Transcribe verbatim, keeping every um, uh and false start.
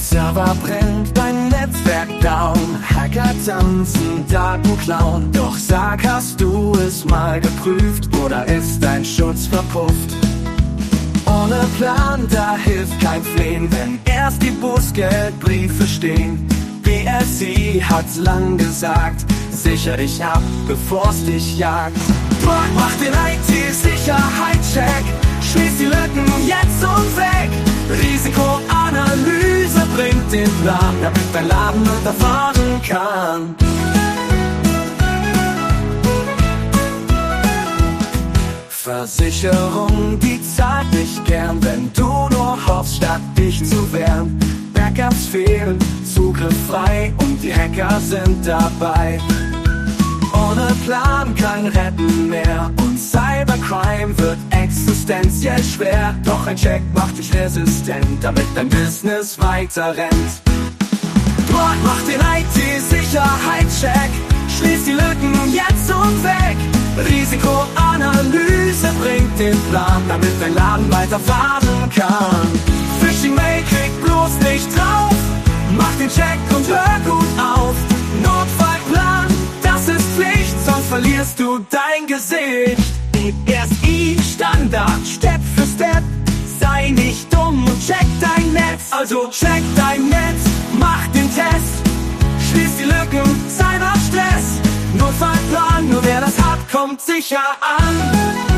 Server brennt, dein Netzwerk down, Hacker tanzen, Daten klauen. Doch sag, hast du es mal geprüft oder ist dein Schutz verpufft? Ohne Plan, da hilft kein Flehen, wenn erst die Bußgeldbriefe stehen. B S I hat's lang gesagt, sicher dich ab, bevor's dich jagt. Dort mach den I T-Sicherheitscheck, schließ die Lücken jetzt und weg. Risikoanalyse bringt den Plan, damit dein Laden unterfahren kann. Versicherung, die zahlt dich gern, wenn du nur hoffst, statt dich zu wehren. Backups fehlen, Zugriff frei und die Hacker sind dabei. Ohne Plan kein Retten mehr und Cybercrime wird existenziell schwer. Doch ein Check macht dich resistent, damit dein Business weiter rennt. Dort mach den I T-Sicherheitscheck, schließ die Lücken jetzt und weg. Risikoanalyse bringt den Plan, damit dein Laden weiterfahren kann. Phishing-Mail kriegt bloß nicht drauf, mach den Check und hör gut auf. Notfallplan, das ist Pflicht, sonst verlierst du dein Gesicht. B S I-Standard, Step für Step, sei nicht dumm und check dein Netz. Also check dein Netz, mach den Test, schließ die Lücken, sei nach Stress. Notfallplan, nur wer das hat, kommt sicher an.